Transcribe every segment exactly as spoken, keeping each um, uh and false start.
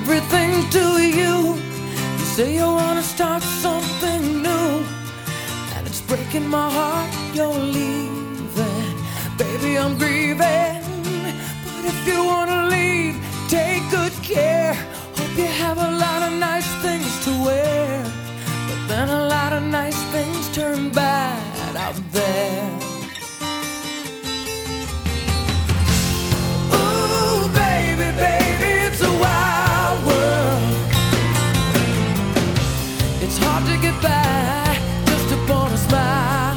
everything to you. You say you wanna start something new, and it's breaking my heart you're leaving. Baby, I'm grieving, but if you wanna leave, take good care. Hope you have a lot of nice things to wear, but then a lot of nice things turn bad out there. Ooh, baby, baby, it's a wild world. It's hard to get by just upon a smile.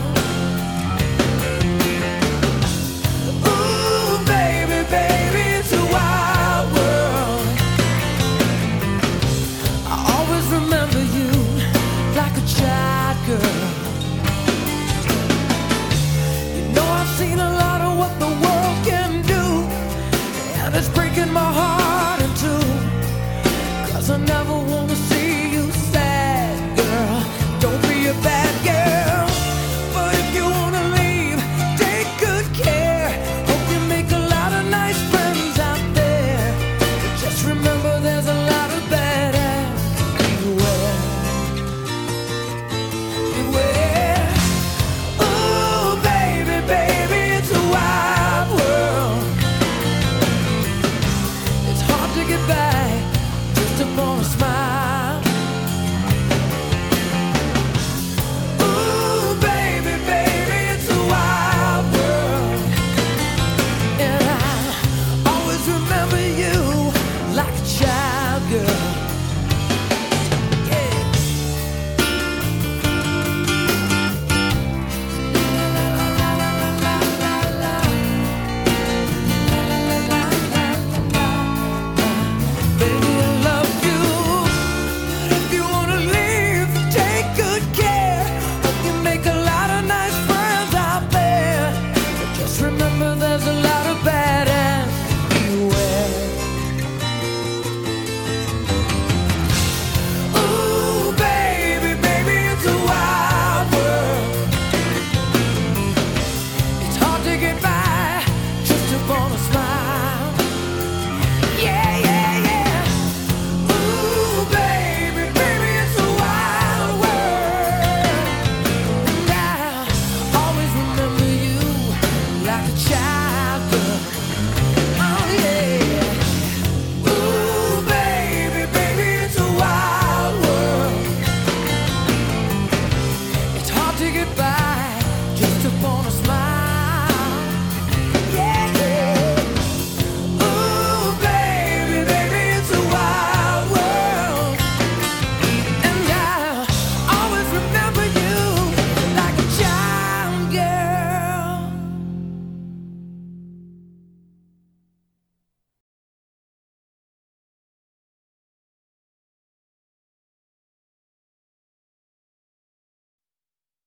Ooh, baby, baby, it's a wild world. I always remember you like a child girl. You know I've seen a lot of what the world can do, and it's breaking my heart in two, 'cause I never wanna see you sad, girl. Don't be a bad girl, but if you wanna leave, take good care. Hope you make a lot of nice friends out there, but just remember there's a lot of bad ass beware. Beware. Ooh, baby, baby, it's a wild world. It's hard to get back just upon a smile. Ooh, baby, baby, it's a wild world, and I always remember you like a child girl. Yeah. Baby, I love you, but if you wanna leave, take good care. Hope you make a lot of nice friends out there, but just remember there's a lot of bad ass beware. Ooh, baby, baby, it's a wild world. It's hard to get by just upon a smile. Yeah, yeah, yeah. Ooh, baby, baby, it's a wild world. And I always remember you like a child girl. Oh, yeah. Ooh, baby, baby, it's a wild world. It's hard to get by just upon a smile.